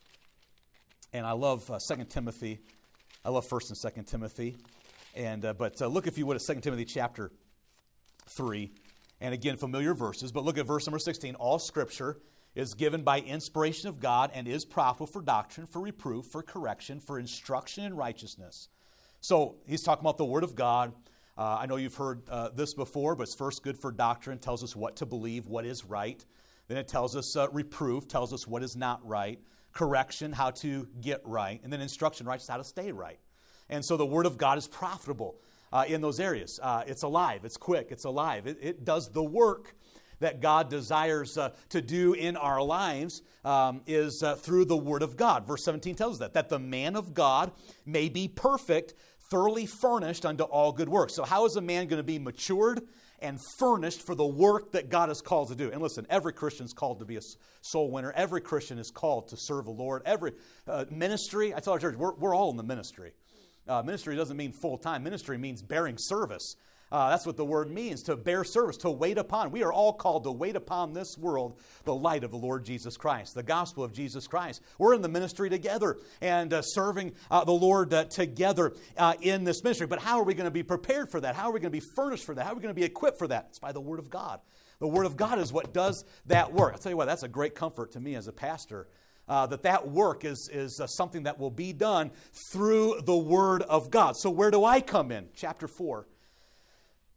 And I love uh, Second Timothy. I love First and Second Timothy. And uh, but uh, look, if you would, at Second Timothy chapter three. And again, familiar verses. But look at verse number sixteen. All Scripture is given by inspiration of God and is profitable for doctrine, for reproof, for correction, for instruction in righteousness. So he's talking about the Word of God. Uh, I know you've heard uh, this before, but it's first good for doctrine. Tells us what to believe, what is right. Then it tells us uh, reproof, tells us what is not right. Correction, how to get right. And then instruction, right, how to stay right. And so the Word of God is profitable uh, in those areas. Uh, it's alive. It's quick. It's alive. It, it does the work that God desires uh, to do in our lives um, is uh, through the Word of God. Verse seventeen tells us that, that the man of God may be perfect, thoroughly furnished unto all good works. So how is a man going to be matured and furnished for the work that God is called to do? And listen, every Christian is called to be a soul winner. Every Christian is called to serve the Lord. Every uh, ministry, I tell our church, we're, we're all in the ministry. Uh, ministry doesn't mean full-time. Ministry means bearing service. Uh, that's what the word means, to bear service, to wait upon. We are all called to wait upon this world the light of the Lord Jesus Christ, the gospel of Jesus Christ. We're in the ministry together and uh, serving uh, the Lord uh, together uh, in this ministry. But how are we going to be prepared for that? How are we going to be furnished for that? How are we going to be equipped for that? It's by the Word of God. The Word of God is what does that work. I'll tell you what, that's a great comfort to me as a pastor. Uh, that that work is, is uh, something that will be done through the Word of God. So where do I come in? Chapter four.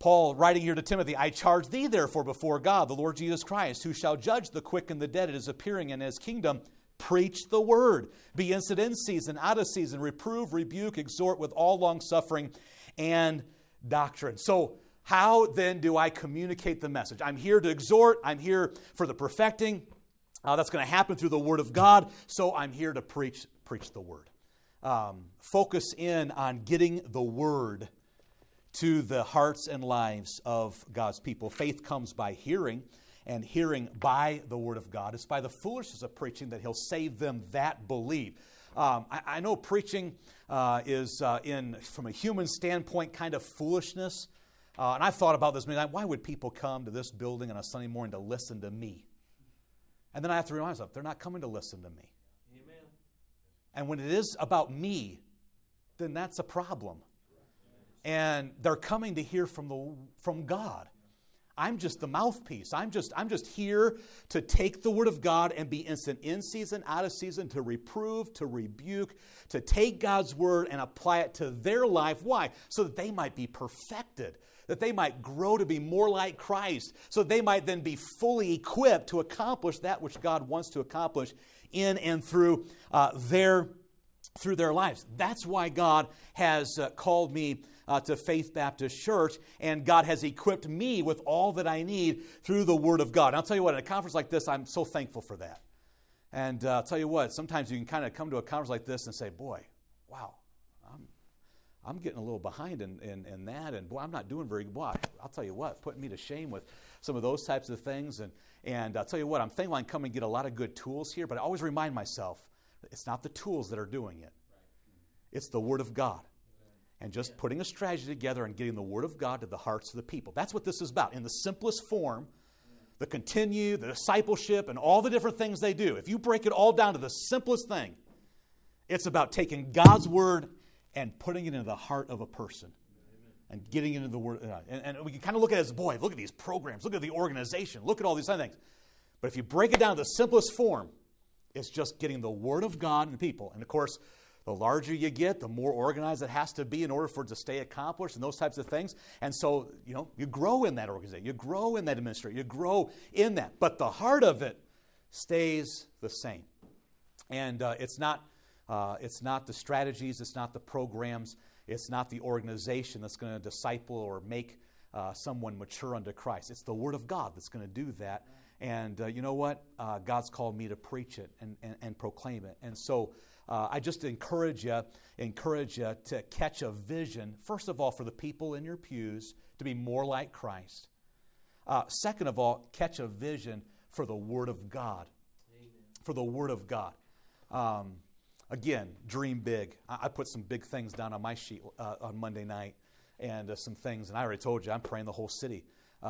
Paul writing here to Timothy, I charge thee therefore before God, the Lord Jesus Christ, who shall judge the quick and the dead at his appearing in his kingdom. Preach the word. Be instant in season, out of season. Reprove, rebuke, exhort with all longsuffering and doctrine. So how then do I communicate the message? I'm here to exhort. I'm here for the perfecting. Uh, that's going to happen through the word of God. So I'm here to preach, preach the word. Um, focus in on getting the word to the hearts and lives of God's people. Faith comes by hearing, and hearing by the word of God. It's by the foolishness of preaching that he'll save them that believe. Um, I, I know preaching uh, is, uh, in from a human standpoint, kind of foolishness. Uh, and I've thought about this many times. Why would people come to this building on a Sunday morning to listen to me? And then I have to remind myself, they're not coming to listen to me. Amen. And when it is about me, then that's a problem. And they're coming to hear from the from God. I'm just the mouthpiece. I'm just I'm just here to take the word of God and be instant in season, out of season, to reprove, to rebuke, to take God's word and apply it to their life. Why? So that they might be perfected, that they might grow to be more like Christ, so that they might then be fully equipped to accomplish that which God wants to accomplish in and through uh, their through their lives. That's why God has uh, called me Uh, to Faith Baptist Church, and God has equipped me with all that I need through the Word of God. And I'll tell you what, at a conference like this, I'm so thankful for that. And uh, I'll tell you what, sometimes you can kind of come to a conference like this and say, boy, wow, I'm I'm getting a little behind in, in, in that, and boy, I'm not doing very well. I'll tell you what, putting me to shame with some of those types of things. And, and I'll tell you what, I'm thankful I can come and get a lot of good tools here, but I always remind myself, it's not the tools that are doing it. It's the Word of God. And just putting a strategy together and getting the Word of God to the hearts of the people. That's what this is about. In the simplest form, the continue, the discipleship, and all the different things they do. If you break it all down to the simplest thing, it's about taking God's Word and putting it into the heart of a person. And getting into the Word. And, and we can kind of look at it as, boy, look at these programs. Look at the organization. Look at all these other things. But if you break it down to the simplest form, it's just getting the Word of God in the people. And of course, the larger you get, the more organized it has to be in order for it to stay accomplished and those types of things. And so, you know, you grow in that organization. You grow in that administration. You grow in that. But the heart of it stays the same. And uh, it's not uh, it's not the strategies. It's not the programs. It's not the organization that's going to disciple or make uh, someone mature unto Christ. It's the Word of God that's going to do that. And uh, you know what? Uh, God's called me to preach it and, and, and proclaim it. And so Uh, I just encourage you, encourage you to catch a vision, first of all, for the people in your pews to be more like Christ. Uh, second of all, catch a vision for the Word of God. Amen. For the Word of God. Um, again, dream big. I, I put some big things down on my sheet uh, on Monday night, and uh, some things, and I already told you, I'm praying the whole city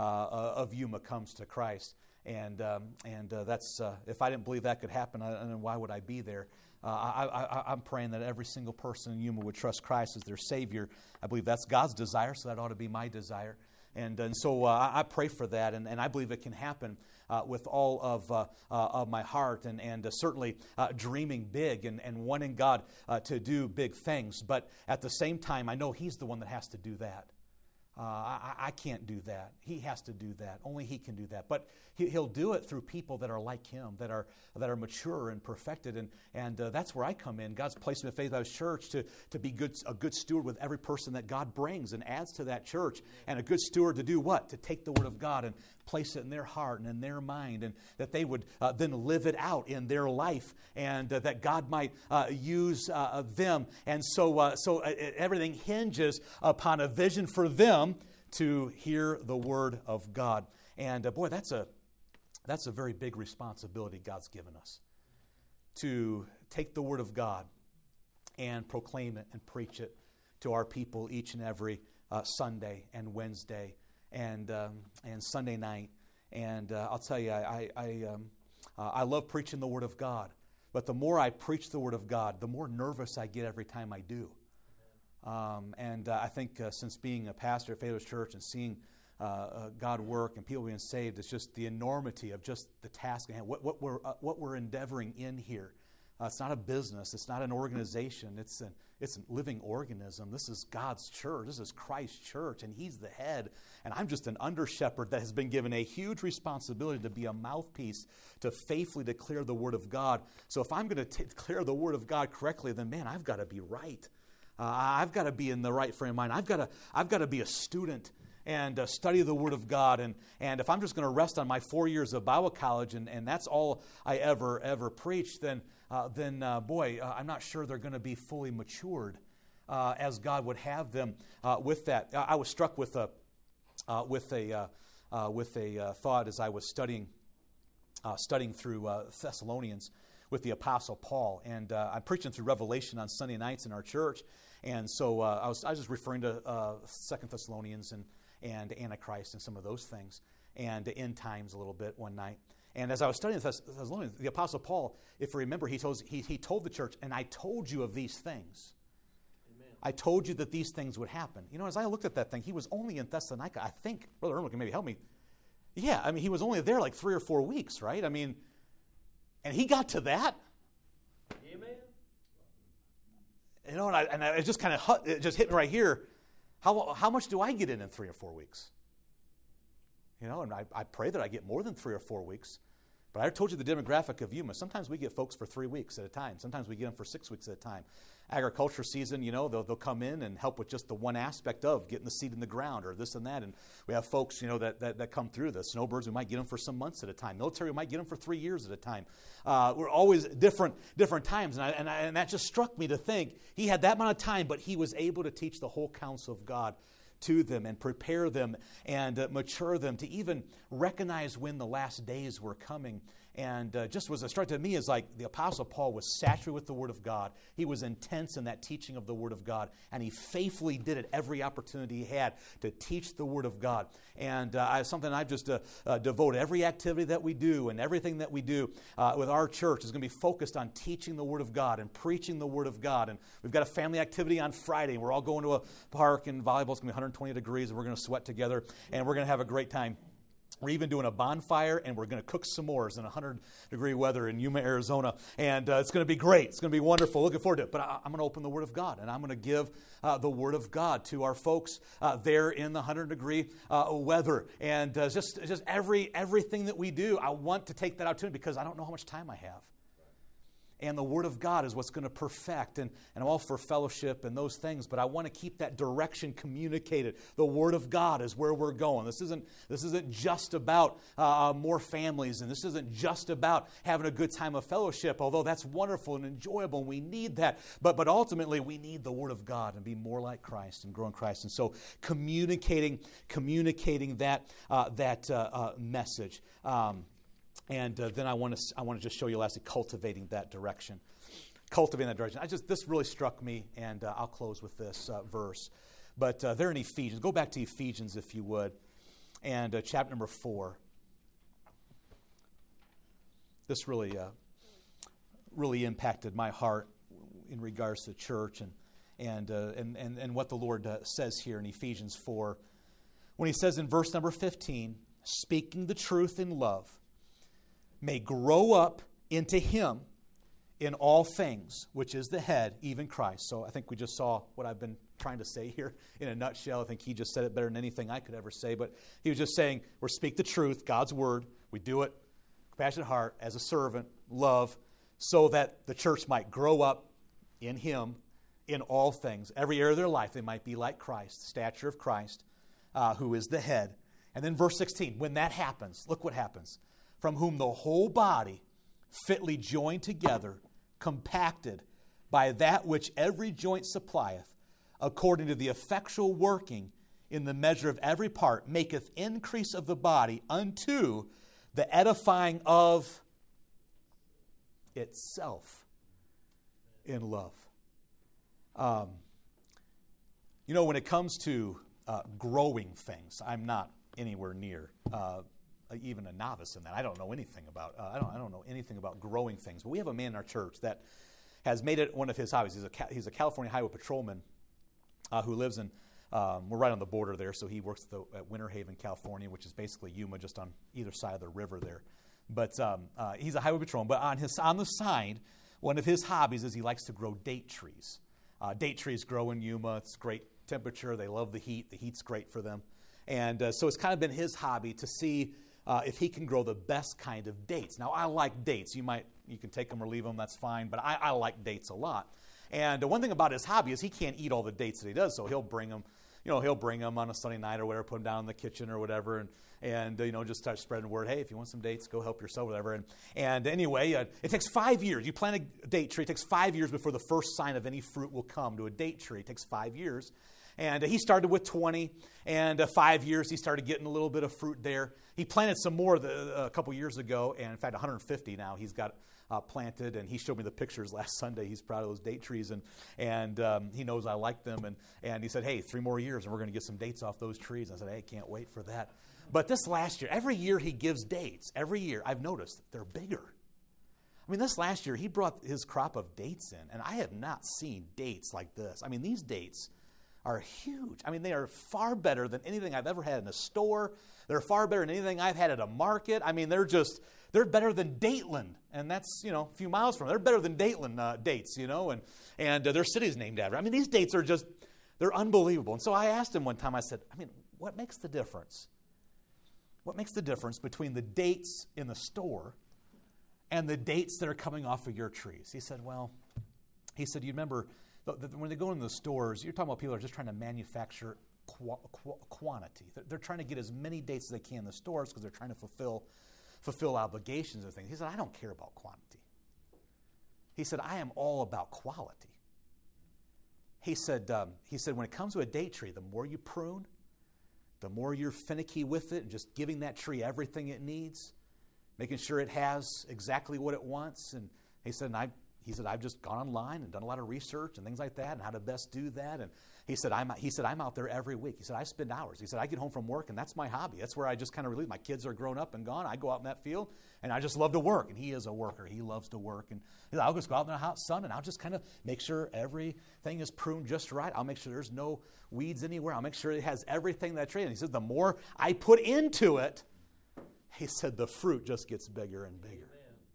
uh, of Yuma comes to Christ. And um, and uh, that's uh, if I didn't believe that could happen, I, then why would I be there? Uh, I, I, I'm praying that every single person in Yuma would trust Christ as their Savior. I believe that's God's desire, so that ought to be my desire. And and so uh, I pray for that, and, and I believe it can happen uh, with all of uh, uh, of my heart, and and uh, certainly uh, dreaming big and, and wanting God uh, to do big things. But at the same time, I know He's the one that has to do that. Uh, I, I can't do that. He has to do that. Only He can do that. But he, He'll do it through people that are like Him, that are that are mature and perfected. And and uh, that's where I come in. God's placed me at Faith Baptist Church to to be good, a good steward with every person that God brings and adds to that church. And a good steward to do what? To take the Word of God and place it in their heart and in their mind, and that they would uh, then live it out in their life, and uh, that God might uh, use uh, them. And so, uh, so uh, everything hinges upon a vision for them to hear the Word of God. And uh, boy, that's a that's a very big responsibility God's given us, to take the Word of God and proclaim it and preach it to our people each and every uh, Sunday and Wednesday and um, and Sunday night. And uh, I'll tell you, I I, I, um, uh, I love preaching the Word of God. But the more I preach the Word of God, the more nervous I get every time I do. Um, and uh, I think uh, since being a pastor at Faith Baptist Church and seeing uh, uh, God work and people being saved, it's just the enormity of just the task at hand, what, what we're uh, what we're endeavoring in here. Uh, it's not a business. It's not an organization. It's an, it's a living organism. This is God's church. This is Christ's church, and He's the head. And I'm just an under-shepherd that has been given a huge responsibility to be a mouthpiece to faithfully declare the Word of God. So if I'm going to declare the Word of God correctly, then, man, I've got to be right. Uh, I've got to be in the right frame of mind. I've got to, I've got to be a student and uh, study the Word of God. And, and if I'm just going to rest on my four years of Bible college and, and that's all I ever, ever preach, then, uh, then uh, boy, uh, I'm not sure they're going to be fully matured uh, as God would have them uh, with that. I, I was struck with a, uh, with a, uh, uh, with a uh, thought as I was studying, uh, studying through uh, Thessalonians with the Apostle Paul. And uh, I'm preaching through Revelation on Sunday nights in our church. And so uh, I, was, I was just referring to uh, Second Thessalonians and and Antichrist and some of those things, and end times a little bit one night. And as I was studying Thessalonians, the Apostle Paul, if you remember, he told, he, he told the church, and I told you of these things. Amen. I told you that these things would happen. You know, as I looked at that thing, he was only in Thessalonica, I think, Brother Irma can maybe help me. Yeah, I mean, he was only there like three or four weeks, right? I mean, and he got to that. Amen. You know, and, I, and I, it just kind of it just hit me right here. How, how much do I get in in three or four weeks? You know, and I, I pray that I get more than three or four weeks. But I told you the demographic of Yuma. Sometimes we get folks for three weeks at a time. Sometimes we get them for six weeks at a time. Agriculture season, you know, they'll, they'll come in and help with just the one aspect of getting the seed in the ground or this and that. And we have folks, you know, that, that, that come through. The snowbirds, we might get them for some months at a time. Military, we might get them for three years at a time. Uh, we're always different different times. And, I, and, I, and that just struck me to think he had that amount of time, but he was able to teach the whole counsel of God to them and prepare them and uh, mature them to even recognize when the last days were coming. And uh, just was a strike to me is like the Apostle Paul was saturated with the Word of God. He was intense in that teaching of the Word of God, and he faithfully did it every opportunity he had to teach the Word of God. And uh, I, something I've just uh, uh, devoted every activity that we do and everything that we do uh, with our church is going to be focused on teaching the Word of God and preaching the Word of God. And we've got a family activity on Friday. We're all going to a park and volleyball. It's going to be one hundred twenty degrees, and we're going to sweat together, and we're going to have a great time. We're even doing a bonfire, and we're going to cook s'mores in one hundred degree weather in Yuma, Arizona. And uh, it's going to be great. It's going to be wonderful. Looking forward to it. But I, I'm going to open the Word of God, and I'm going to give uh, the Word of God to our folks uh, there in the one hundred degree uh, weather. And uh, just, just every everything that we do, I want to take that opportunity because I don't know how much time I have. And the Word of God is what's going to perfect. And, and I'm all for fellowship and those things, but I want to keep that direction communicated. The Word of God is where we're going. This isn't, this isn't just about uh, more families, and this isn't just about having a good time of fellowship, although that's wonderful and enjoyable, and we need that. But, but ultimately, we need the Word of God and be more like Christ and grow in Christ. And so communicating, communicating that, uh, that uh, uh, message. Um, And uh, then I want to I want to just show you lastly cultivating that direction, cultivating that direction. I just this really struck me, and uh, I'll close with this uh, verse. But uh, they're in Ephesians. Go back to Ephesians if you would, and uh, chapter number four. This really uh, really impacted my heart in regards to church and and uh, and, and and what the Lord uh, says here in Ephesians four, when He says in verse number fifteen, speaking the truth in love, may grow up into Him in all things, which is the head, even Christ. So I think we just saw what I've been trying to say here in a nutshell. I think he just said it better than anything I could ever say. But he was just saying, we speak the truth, God's word. We do it, compassionate heart, as a servant, love, so that the church might grow up in Him in all things. Every area of their life, they might be like Christ, the stature of Christ, uh, who is the head. And then verse sixteen, when that happens, look what happens. From whom the whole body, fitly joined together, compacted by that which every joint supplieth, according to the effectual working in the measure of every part, maketh increase of the body unto the edifying of itself in love. Um, you know, when it comes to uh, growing things, I'm not anywhere near uh, even a novice in that. I don't know anything about. Uh, I don't. I don't know anything about growing things. But we have a man in our church that has made it one of his hobbies. He's a he's a California highway patrolman uh, who lives in. Um, we're right on the border there, so he works at, the, at Winter Haven, California, which is basically Yuma, just on either side of the river there. But um, uh, he's a highway patrolman. But on his on the side, one of his hobbies is he likes to grow date trees. Uh, date trees grow in Yuma. It's great temperature. They love the heat. The heat's great for them. And uh, so it's kind of been his hobby to see uh, if he can grow the best kind of dates. Now, I like dates. You might, you can take them or leave them. That's fine. But I, I like dates a lot. And uh, one thing about his hobby is he can't eat all the dates that he does. So he'll bring them, you know, he'll bring them on a Sunday night or whatever, put them down in the kitchen or whatever, and and uh, you know, just start spreading word. Hey, if you want some dates, go help yourself, whatever. And and anyway, uh, it takes five years. You plant a date tree. It takes five years before the first sign of any fruit will come to a date tree. It takes five years. And uh, he started with twenty, and uh, five years he started getting a little bit of fruit there. He planted some more the, uh, a couple years ago, and in fact, one hundred fifty now he's got uh, planted. And he showed me the pictures last Sunday. He's proud of those date trees, and and um, he knows I like them. And and he said, hey, three more years, and we're going to get some dates off those trees. I said, hey, can't wait for that. But this last year, every year he gives dates. Every year, I've noticed they're bigger. I mean, this last year he brought his crop of dates in, and I have not seen dates like this. I mean, these dates are huge. I mean, they are far better than anything I've ever had in a store. They're far better than anything I've had at a market. I mean, they're just, they're better than Dateland. And that's, you know, a few miles from them. They're better than Dateland uh, dates, you know, and, and uh, their city's named after. I mean, these dates are just, they're unbelievable. And so I asked him one time, I said, I mean, what makes the difference? What makes the difference between the dates in the store and the dates that are coming off of your trees? He said, well, he said, you remember, when they go into the stores, you're talking about people who are just trying to manufacture qu- qu- quantity. They're, they're trying to get as many dates as they can in the stores because they're trying to fulfill fulfill obligations and things. He said, I don't care about quantity. He said, I am all about quality. He said, um, he said, when it comes to a date tree, the more you prune, the more you're finicky with it and just giving that tree everything it needs, making sure it has exactly what it wants. And he said, and I He said, I've just gone online and done a lot of research and things like that and how to best do that. And he said, I'm, he said, I'm out there every week. He said, I spend hours. He said, I get home from work, and that's my hobby. That's where I just kind of relieve. My kids are grown up and gone. I go out in that field, and I just love to work. And he is a worker. He loves to work. And he said, I'll just go out in the hot sun, and I'll just kind of make sure everything is pruned just right. I'll make sure there's no weeds anywhere. I'll make sure it has everything that tree. And he said, the more I put into it, he said, the fruit just gets bigger and bigger.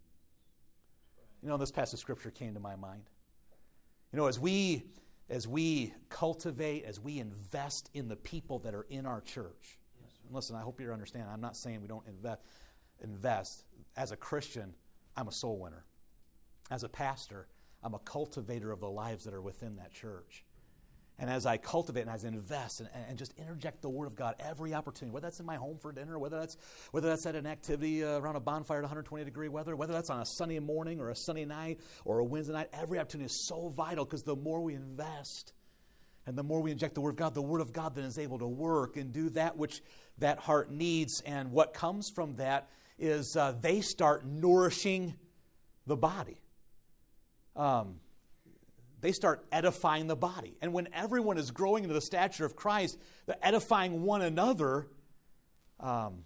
You know, this passage of Scripture came to my mind. You know, as we as we cultivate, as we invest in the people that are in our church. Yes, and listen, I hope you understand. I'm not saying we don't invest. Invest. As a Christian, I'm a soul winner. As a pastor, I'm a cultivator of the lives that are within that church. And as I cultivate and as I invest and, and just interject the Word of God every opportunity, whether that's in my home for dinner, whether that's whether that's at an activity uh, around a bonfire at one hundred twenty degree weather, whether that's on a sunny morning or a sunny night or a Wednesday night, every opportunity is so vital because the more we invest and the more we inject the Word of God, the Word of God then is able to work and do that which that heart needs. And what comes from that is uh, they start nourishing the body. Um They start edifying the body. And when everyone is growing into the stature of Christ, they're edifying one another, um,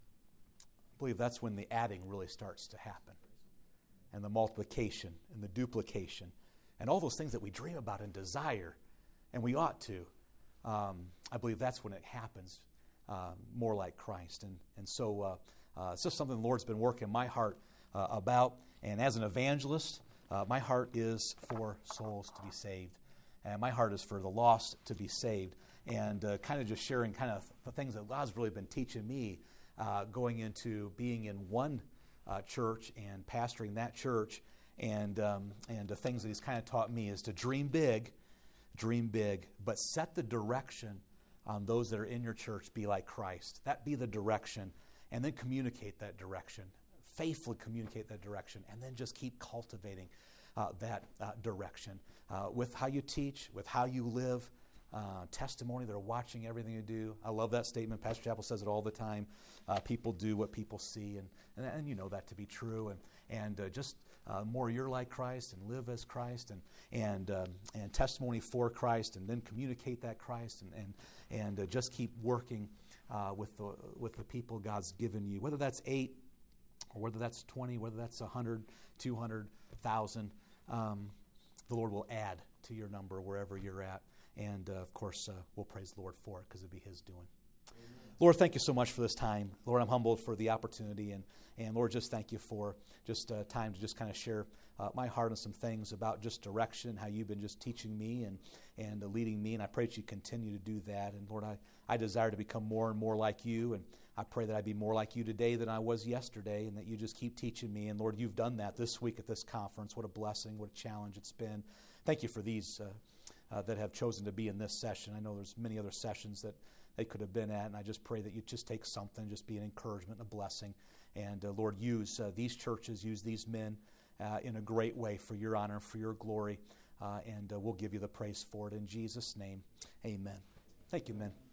I believe that's when the adding really starts to happen. And the multiplication and the duplication and all those things that we dream about and desire, and we ought to. Um, I believe that's when it happens uh, more like Christ. And, and so uh, uh, it's just something the Lord's been working my heart uh, about. And as an evangelist, Uh, my heart is for souls to be saved, and my heart is for the lost to be saved, and uh, kind of just sharing kind of the things that God's really been teaching me uh, going into being in one uh, church and pastoring that church, and um, and the things that He's kind of taught me is to dream big, dream big, but set the direction on those that are in your church. Be like Christ. That be the direction, and then communicate that direction. Faithfully communicate that direction, and then just keep cultivating uh, that uh, direction uh, with how you teach, with how you live, uh, testimony. They're watching everything you do. I love that statement. Pastor Chappell says it all the time. Uh, people do what people see, and, and and you know that to be true. And and uh, just uh, more you're like Christ and live as Christ, and and um, and testimony for Christ, and then communicate that Christ, and and and uh, just keep working uh, with the with the people God's given you, whether that's eight. Or whether that's twenty, whether that's one hundred, two hundred, one thousand, um, the Lord will add to your number wherever you're at. And, uh, of course, uh, we'll praise the Lord for it because it'll be His doing. Amen. Lord, thank you so much for this time. Lord, I'm humbled for the opportunity. And, and Lord, just thank you for just uh, time to just kind of share uh, my heart on some things about just direction, how you've been just teaching me and, and uh, leading me. And I pray that you continue to do that. And Lord, I, I desire to become more and more like you. And I pray that I be more like you today than I was yesterday, and that you just keep teaching me. And Lord, you've done that this week at this conference. What a blessing, what a challenge it's been. Thank you for these uh, uh, that have chosen to be in this session. I know there's many other sessions that they could have been at, and I just pray that you just take something, just be an encouragement and a blessing. And uh, Lord, use uh, these churches, use these men uh, in a great way for your honor, for your glory, uh, and uh, we'll give you the praise for it in Jesus' name. Amen. Thank you, men.